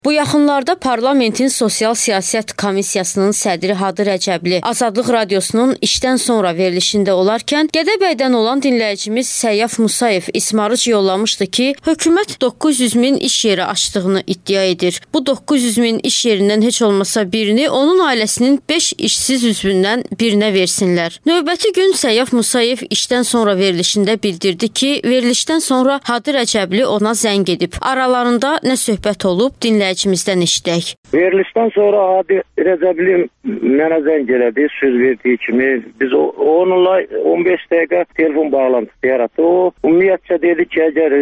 Bu yaxınlarda Parlamentin Sosial Siyasət Komissiyasının sədri Hadı Rəcəbli Azadlıq Radiosunun işdən sonra verilişində olarkən Gədəbəydən olan dinləyicimiz Səyyaf Musayev İsmarıc yollamışdı ki, hökumət 900 min iş yeri açdığını iddia edir. Bu 900 min iş yerindən heç olmasa birini onun ailəsinin 5 işsiz üzvündən birinə versinlər. Növbəti gün Səyyaf Musayev işdən sonra verilişində bildirdi ki, verilişdən sonra Hadı Rəcəbli ona zəng edib. Aralarında nə söhbət olub, dinləyicimizdən eşidək. Verilişdən sonra Hadı Rəcəbli mənə zəng elədi, söz verdiyi kimi. Biz onunla 15 dəqiqə telefon bağlantısı yaratdı. O ümumiyyətcə dedi ki, əgər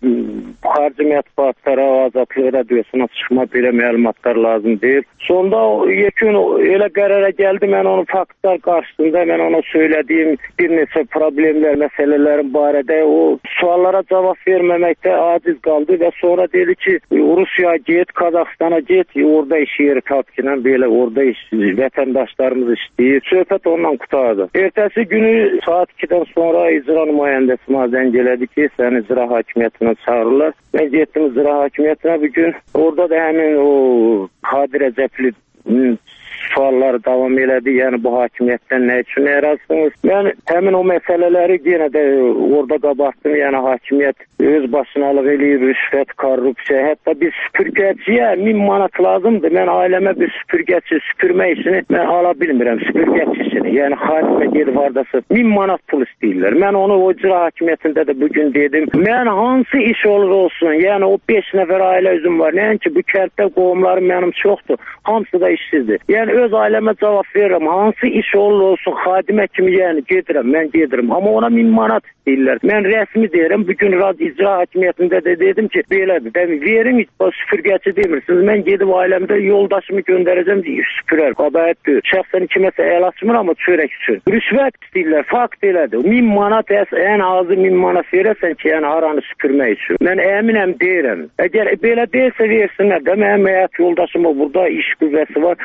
xarici mətbuatlara, Azadlıq Radiosuna çıxma belə məlumatlar lazımdır. Sonda yekun elə qərara gəldi, mən onun faktlar qarşısında, mən ona söylədiyim bir neçə problemlər, məsələlərin barədə o suallara cavab verməməkdə aciz qaldı və sonra dedi ki, Rusiyaya get, Qazaxstana get, orada iş yeri tapkilə belə orada vətəndaşlarımız işləyir. Söhbət ondan qutardı. Ertəsi günü saat 2-dən sonra icra nümayəndəsi zəng elədi ki, səni icra hakimiyyətinə çağırırlar. Mən getdim icra hakimiyyətinə bir gün. Orada da həmin o Hadı Rəcəblinin sualları davam elədi. Yəni bu hakimiyyətdən nə üçün ərazisiniz? Mən həmin o məsələləri yenə də orada qabartdım. Yəni hakimiyyət öz başınalıq eləyir, rüşvət, korrupsiya. Hətta bir süpürgəciyə 1000 manat lazımdır. Mən ailəmə bir süpürgəçi süpürmə işini mən ala bilmirəm, süpürgəçisini. Yəni xaricdə gedib hardasa 1000 manat pul istəyirlər. Mən onu o icra hakimiyyətində də bugün dedim. Mən hansı iş olur olsun, yəni o 5 nəfər ailə üzüm var. Nəinki bu kənddə qohumlarım mənim çoxdur. Hamısı da işsizdir. Yəni öz ailəmə cavab verirəm. Hansı iş olur olsun, xadimə kimi yəni gedirəm, mən gedirəm. Amma ona 1000 manat istəyirlər. Mən rəsmi deyirəm. Bugün icra hakimiyyətində də dedim ki, belədir. Verin süpürgəçi demirsiniz. Mən gedib ailəmdə yoldaşımı göndərəcəm deyə süpürər. Qabayətdir. Şəxsən kiməsə əl açmır, amma çörək üçün. Rüşvət istəyirlər. Fakt elədir. 1000 manat ən azı 1000 manat verəsən ki, yəni haranı süpürmək üçün. Mən əminəm deyirəm. Əgər belə deyilsə versinlər də, mənim həyat yoldaşıma burada iş qüvvəsi var.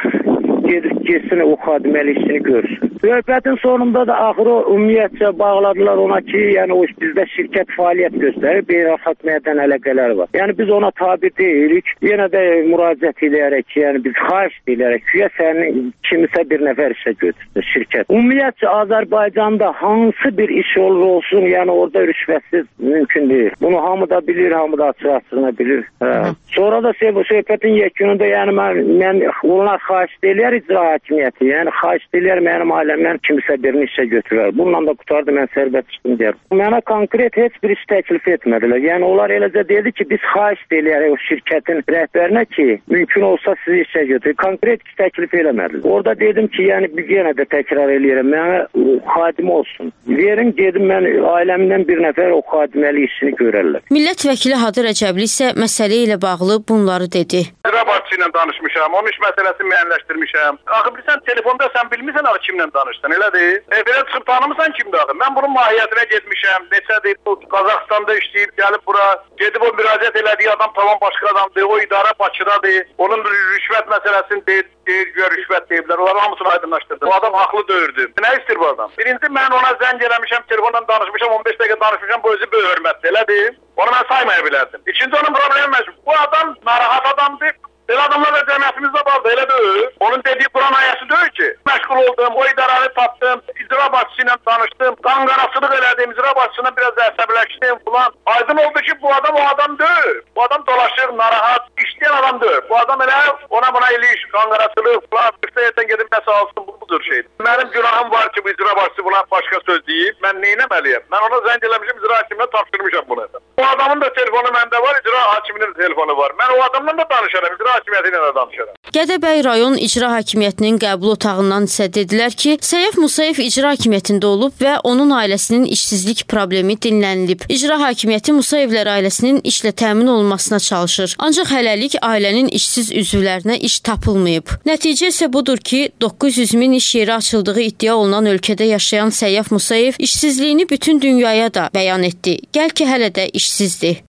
Getsin o xadiməli işini görsün. Söhbətin sonunda da axırı ümumiyyətcə bağladılar ona ki, yəni o bizdə şirkət fəaliyyət göstərir, beynəlxalq mədəni əlaqələr var. Yəni biz ona tabi deyirik, yenə də müraciət edərək, yəni biz xahiş edərək ki, sənin kimisə bir nəfər işə götürsün şirkət. Ümumiyyətcə Azərbaycanda hansı bir iş olur olsun, yəni orada rüşvətsiz mümkün deyil. Bunu hamı da bilir, hamı da açıq-açığına bilir. Sonra da söhbətin yekununda yəni mən onlar xahiş edilər icra hakimiyyəti, yəni xahiş edilər mənim ailəmdən kimisə birini işə götürər. Bununla da qutardı, mən sərbəst çıxdım deyər. Mənə konkret heç bir iş təklif etmədilər. Yəni onlar eləcə dedi ki, biz xahiş edilər o şirkətin rəhbərinə ki, mümkün olsa sizi işə götürür. Konkret iş təklif eləmədilər. Orada dedim ki, yəni bir yenə də təkrar eləyirəm, mənə xadim olsun. Verin, gedim mən ailəmdən bir nəfər o xadiməli işini görərlər. Millət vəkili Hadı Rəcəbli isə məsələ ilə bağlı bunları dedi. İcra başçısı ilə danışmışam, onun iş məsələsini müəyyənləşdirmişəm. Axı bilirsən, telefonda sən bilmirsən axı kimlə danışdın, elədir? Belə çıxıb tanımırsan kimdir axı? Mən bunun mahiyyətinə getmişəm, neçədir, Qazaxstanda işləyib, gəlib bura, gedib o müraciət elədiyi adam tamam başqa adamdır, o idarə Bakıdadır, onun rüşvət məsələsini deyir, rüşvət deyiblər, onların hamısını aydınlaşdırdı. O adam haqlı döyürdü. Nə istəyir bu adam? Birinci, mən ona zəng eləmişəm, telefonla danışmışam, 15 dəqiqə danışmışam, bu özü böyük hörmətdir, elədir? Onu mən saymaya bilərdim. İkinci, onun problemi məşğul. Bu adam narahat adamdır. Belə adamlar da cəmiyyətimizdə vardı, elə deyil. Onun dediyi Quran ayəsi deyil ki. Məşğul oldum, o idarəni tapdım, icra başçısı ilə danışdım, qanqarasılıq elədim, icra başçısına biraz əsəbləşdim falan. Aydın oldu ki, bu adam o adam deyil. Bu adam dolaşır, narahat, işləyən adam deyil. Bu adam elə ona buna iliş, qanqarasılıq falan, üstəyətdən gedib nəsə alsın, bu budur şeydir. Mənim günahım var ki, bu icra başçısı buna başqa söz deyib, mən neynəməliyəm? Mən ona zəng eləmişim, icra hakimine tapşırmışam bunu. O adamın da telefonu məndə var, icra hakiminin de telefonu var. Mən o adamla da danışaram, icra hakimiyyəti ilə də danışaram. Gədəbəy rayon icra hakimiyyətinin qəbul otağından isə dedilər ki, Səyyaf Musayev icra hakimiyyətində olub və onun ailəsinin işsizlik problemi dinlənilib. İcra hakimiyyəti Musayevlər ailəsinin işlə təmin olunmasına çalışır. Ancaq hələlik ailənin işsiz üzvlərinə iş tapılmayıb. Nəticə isə budur ki, 900 min iş yeri açıldığı iddia olunan ölkədə yaşayan Səyyaf Musayev işsizliyini bütün dünyaya da bəyan etdi. Gəl ki, hələ də işsizdir.